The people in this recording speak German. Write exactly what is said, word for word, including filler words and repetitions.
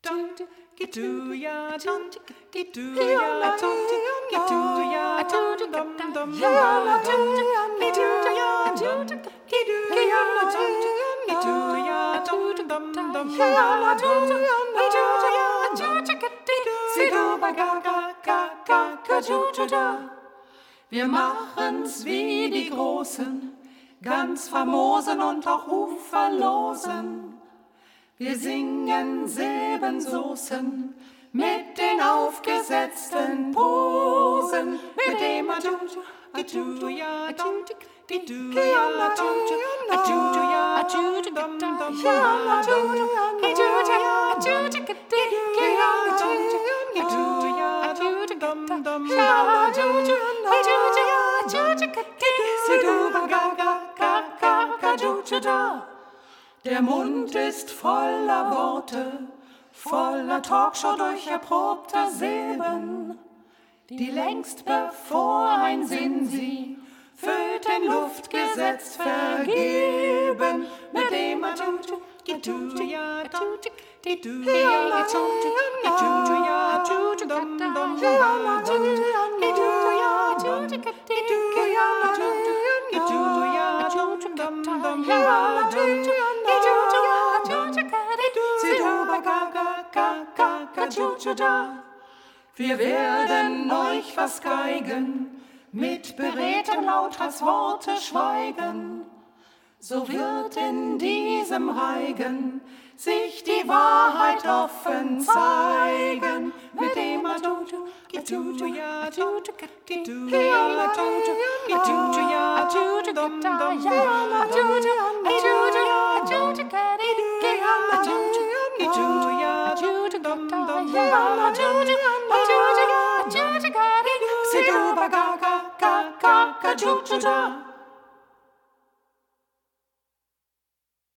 dum, get-do ya dum, get-do ya dum, get-do ya dum, dum dum ya dum, get-do ya dum, get-do ya dum, get-do ya dum, dum dum ya dum, get-do ya dum, get-do ba ga ga ga ga ga ju ju da. Wir machen's wie die Großen, ganz famosen und auch uferlosen. Wir singen Silbensoßen mit den aufgesetzten Posen, mit dem Adu, Adu, ja, Adu, Adu, ja, Adu, Adu, ja, Adu, dum, dum, ja, Adu, Adu, ja, Adu, ja, Adu, Adu, ja, Adu, dum, dum, ja, Adu, Adu, ja, Adu, Sidu, ba, ga, ga, ga, ga, ga, ju, ju, da. Der Mund ist voller Worte, voller Talkshow durch erprobter Silben, die längst bevor ein Sinn sie füllt in Luft gesetzt vergeben, mit dem Adu, Adu, ja, Adu, Adu, ja, Adu, Adu, ja, Adu, dum, dum, ja, Adu, Adu, ja, Adu, Adu, ja, Adu, Adu, ja, Adu, dum, dum, ja, Adu, wir werden euch was geigen, mit beredtem lauthals Worte schweigen. So wird in diesem Reigen sich die Wahrheit offen zeigen. Mit dem Adu, Adu, ja, Adu, Adu, ja, Adu, Adu, ja, Adu, dum, dum, ja, Adu, Adu, ja, Adu, Adu, Adu, ja, Adu, dum, dum, ja, Adu, Adu, ja, Adu, Sidu, ba, ga, ga, ga, ga, ga, ju, ju, da.